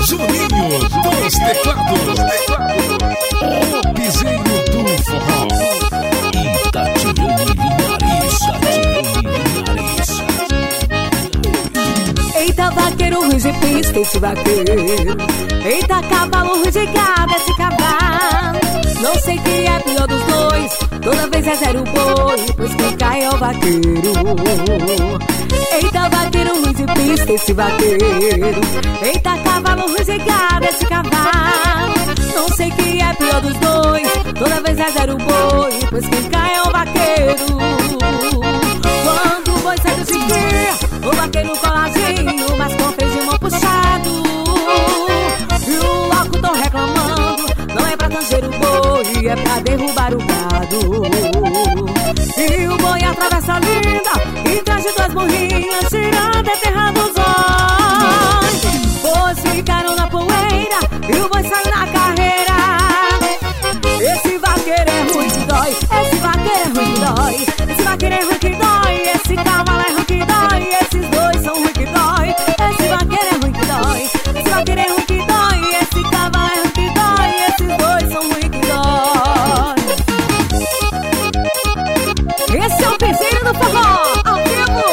Juninho dos teclados. O piseiro do forró. Itatiane Linhares. Eita, vaqueiro ruim de pista, esse vaqueiro. Eita, cavalo ruim de gado, esse cavalo. Não sei quem é pior dos dois, toda vez é zero boi, pois quem cai é o vaqueiro. Eita, vaqueiro ruim de pista, esse vaqueiro. Eita, cavalo ruim de gado, esse cavalo. Não sei quem é pior dos dois, toda vez é zero boi, pois quem cai é o vaqueiro. Quando o boi sai do chiqueiro, o vaqueiro coladinho, mas com freio de mão puxado. E o locutor reclamando, não é pra tanger o boi, é pra derrubar o gado. E o boi atravessa a linda, e traz de duas morrinhas, tirando a terra dos olhos. Pois ficaram na poeira, e o boi saiu na carreira. Esse vaqueiro é ruim que dói, esse vaqueiro é ruim que dói. Esse vaqueiro é ruim que dói, esse cavalo é ruim que dói. Esses dois são ruim que dói, esse vaqueiro é ruim que dói. Esse vaqueiro é ruim que dói, esse cavalo é ruim que dói. Esses dois são ruim que dói. Esse é o piseiro do forró, ao vivo.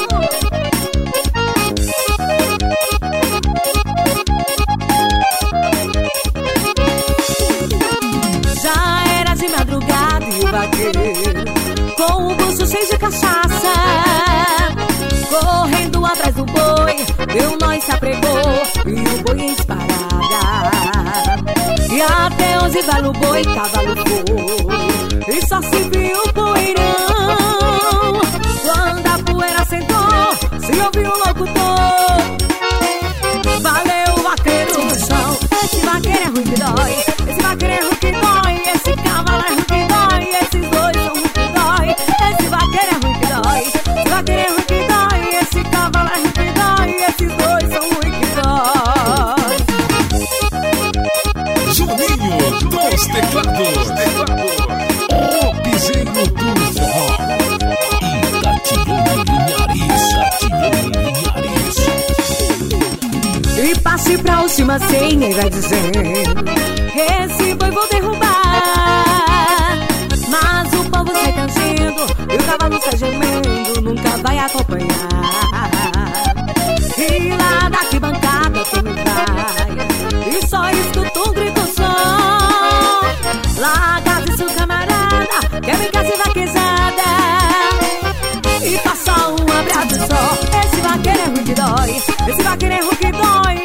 Já era de madrugada e o vaqueiro, com o bolso cheio de cachaça, correndo atrás do boi, deu nó e se apregou, e o boi em disparada. E até onde vai o boi, cavalo foi, e só se viu o poeirão. Quando a poeira sentou, se ouviu o locutor: valeu o vaqueiro no chão. Esse vaqueiro é ruim que dói, esse vaqueiro é ruim que dói. Esse cavalo é ruim que dói, esses dois são ruim que dói. Esse vaqueiro é ruim que dói, esse vaqueiro é ruim que dói. Esse cavalo é ruim que dói, esses dois são ruim que dói. Juninho dos teclados. O piseiro do forró. Itatiane Linhares. E passe pra última senha e vai dizendo: esse boi vou derrubar. Mas o povo sai tangendo e o cavalo sai gemendo, nunca vai acompanhar. E lá da arquibancada tu me vai, e só escuto um grito só: larga isso, camarada, quer brincar de vaquejada. E passa um abraço só. Esse vaqueiro é ruim que dói, esse vaqueiro é ruim que dói.